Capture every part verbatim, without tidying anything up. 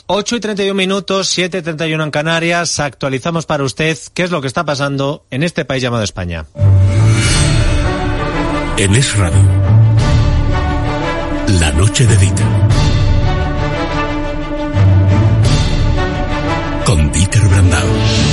ocho y treinta y un minutos, siete y treinta y uno en Canarias. Actualizamos para usted qué es lo que está pasando en este país llamado España. En Es Radio, la noche de Dieter. Con Dieter Brandau.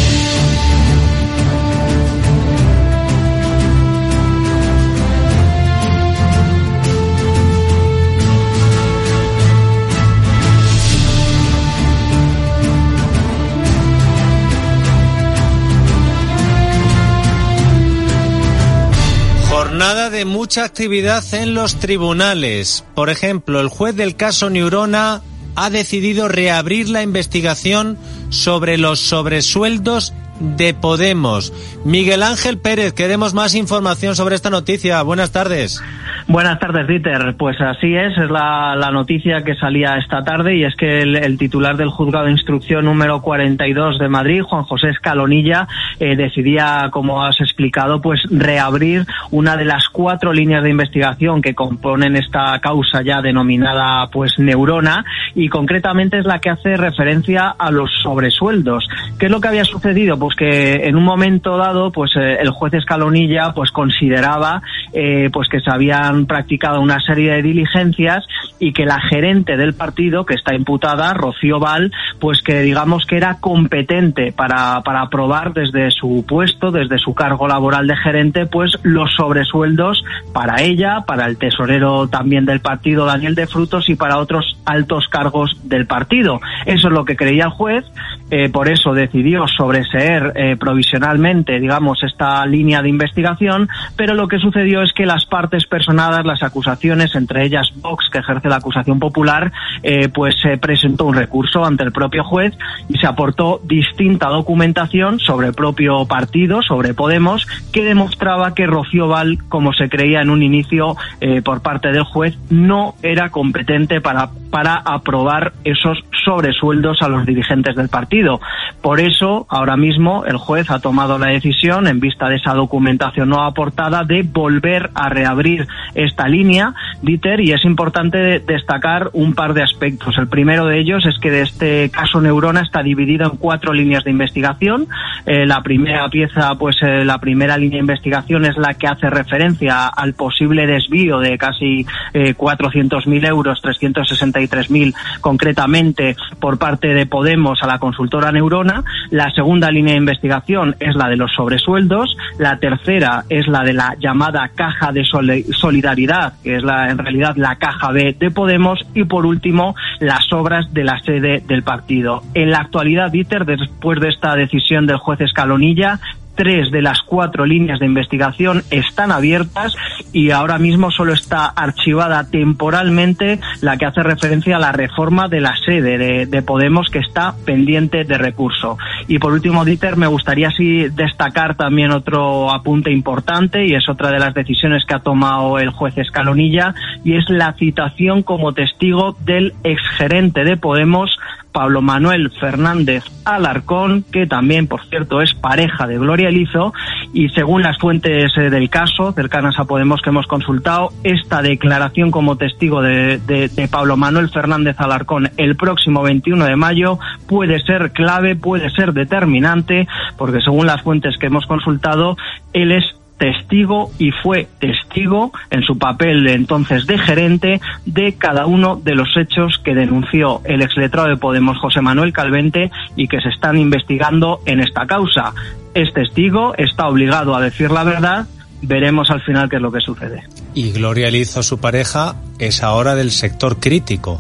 Jornada de mucha actividad en los tribunales. Por ejemplo, el juez del caso Neurona ha decidido reabrir la investigación sobre los sobresueldos de Podemos. Miguel Ángel Pérez, queremos más información sobre esta noticia. Buenas tardes. Buenas tardes, Dieter. Pues así es, es la, la noticia que salía esta tarde, y es que el, el titular del Juzgado de Instrucción número cuarenta y dos de Madrid, Juan José Escalonilla, eh, decidía, como has explicado, pues reabrir una de las cuatro líneas de investigación que componen esta causa ya denominada pues Neurona, y concretamente es la que hace referencia a los sobresueldos. ¿Qué es lo que había sucedido? Pues que en un momento dado, pues eh, el juez Escalonilla pues consideraba eh, pues que se habían practicado una serie de diligencias y que la gerente del partido, que está imputada, Rocío Val, pues que digamos que era competente para, para aprobar desde su puesto, desde su cargo laboral de gerente, pues los sobresueldos para ella, para el tesorero también del partido, Daniel de Frutos, y para otros altos cargos del partido. Eso es lo que creía el juez, eh, por eso decidió sobreseer eh, provisionalmente, digamos, esta línea de investigación, pero lo que sucedió es que las partes personadas, las acusaciones, entre ellas Vox, que ejerce la acusación popular, eh, pues se eh, presentó un recurso ante el propio juez y se aportó distinta documentación sobre el propio partido, sobre Podemos, que demostraba que Rocío Val, como se creía en un inicio eh, por parte del juez, no era competente para, para aprobar esos sobresueldos a los dirigentes del partido. Por eso, ahora mismo, el juez ha tomado la decisión, en vista de esa documentación no aportada, de volver a reabrir esta línea, Dieter, y es importante destacar un par de aspectos. El primero de ellos es que de este caso Neurona está dividido en cuatro líneas de investigación. Eh, la primera pieza, pues eh, la primera línea de investigación es la que hace referencia al posible desvío de casi eh, cuatrocientos mil euros, trescientos sesenta y tres mil concretamente, por parte de Podemos a la consultora Neurona. La segunda línea de investigación es la de los sobresueldos. La tercera es la de la llamada caja de solidaridad, que es la, en realidad la caja B de Podemos, y por último las obras de la sede del partido. En la actualidad, Dieter, después de esta decisión del juez Escalonilla, tres de las cuatro líneas de investigación están abiertas y ahora mismo solo está archivada temporalmente la que hace referencia a la reforma de la sede de, de Podemos, que está pendiente de recurso. Y por último, Dieter, me gustaría sí destacar también otro apunte importante, y es otra de las decisiones que ha tomado el juez Escalonilla, y es la citación como testigo del exgerente de Podemos, Pablo Manuel Fernández Alarcón, que también, por cierto, es pareja de Gloria Elizo, y según las fuentes eh, del caso, cercanas a Podemos que hemos consultado, esta declaración como testigo de, de, de Pablo Manuel Fernández Alarcón el próximo veintiuno de mayo puede ser clave, puede ser determinante, porque según las fuentes que hemos consultado, él es testigo y fue testigo en su papel entonces de gerente de cada uno de los hechos que denunció el exletrado de Podemos, José Manuel Calvente, y que se están investigando en esta causa. Es testigo, está obligado a decir la verdad. Veremos al final qué es lo que sucede. Y Gloria Elizo, su pareja, es ahora del sector crítico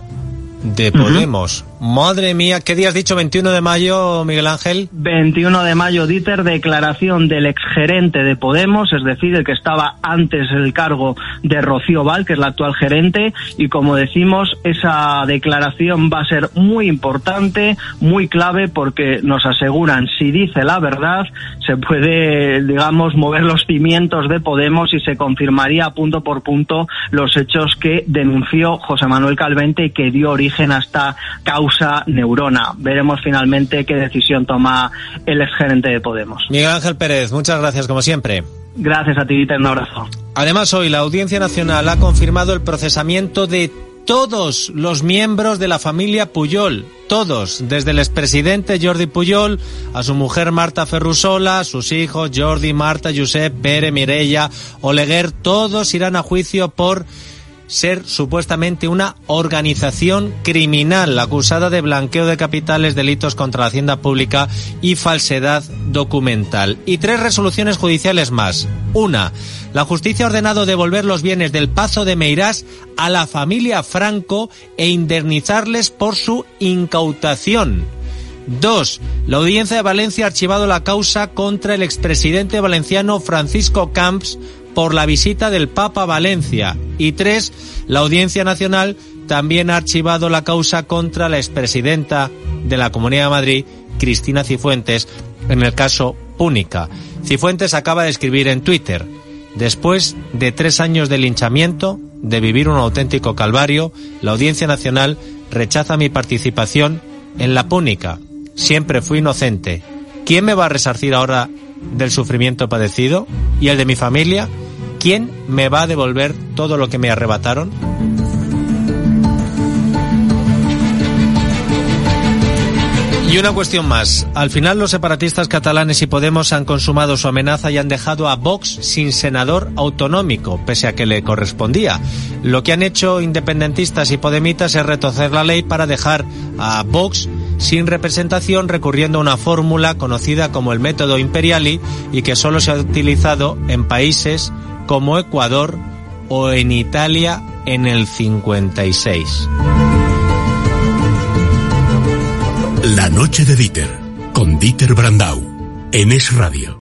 de Podemos. Uh-huh. Madre mía, ¿qué día has dicho? ¿veintiuno de mayo, Miguel Ángel? veintiuno de mayo, Dieter, declaración del exgerente de Podemos, es decir, el que estaba antes el cargo de Rocío Val, que es la actual gerente, y como decimos, esa declaración va a ser muy importante, muy clave, porque nos aseguran, si dice la verdad, se puede, digamos, mover los cimientos de Podemos y se confirmaría punto por punto los hechos que denunció José Manuel Calvente y que dio origen a esta causa Neurona. Veremos finalmente qué decisión toma el exgerente de Podemos. Miguel Ángel Pérez, muchas gracias como siempre. Gracias a ti, Dieter, un abrazo. Además, hoy la Audiencia Nacional ha confirmado el procesamiento de todos los miembros de la familia Pujol, todos, desde el expresidente Jordi Pujol a su mujer Marta Ferrusola, sus hijos Jordi, Marta, Josep, Pere, Mireia, Oleguer, todos irán a juicio por ser supuestamente una organización criminal acusada de blanqueo de capitales, delitos contra la hacienda pública y falsedad documental. Y tres resoluciones judiciales más. Una, la justicia ha ordenado devolver los bienes del Pazo de Meirás a la familia Franco e indemnizarles por su incautación. Dos, la Audiencia de Valencia ha archivado la causa contra el expresidente valenciano Francisco Camps por la visita del Papa a Valencia. Y tres, la Audiencia Nacional también ha archivado la causa contra la expresidenta de la Comunidad de Madrid, Cristina Cifuentes, en el caso Púnica. Cifuentes acaba de escribir en Twitter: después de tres años de linchamiento, de vivir un auténtico calvario, la Audiencia Nacional rechaza mi participación en la Púnica. Siempre fui inocente. ¿Quién me va a resarcir ahora del sufrimiento padecido? ¿Y el de mi familia? ¿Quién me va a devolver todo lo que me arrebataron? Y una cuestión más. Al final los separatistas catalanes y Podemos han consumado su amenaza y han dejado a Vox sin senador autonómico, pese a que le correspondía. Lo que han hecho independentistas y podemitas es retorcer la ley para dejar a Vox sin representación, recurriendo a una fórmula conocida como el método Imperiali y que solo se ha utilizado en países como Ecuador o en Italia en el cincuenta y seis. La noche de Dieter, con Dieter Brandau, en Es Radio.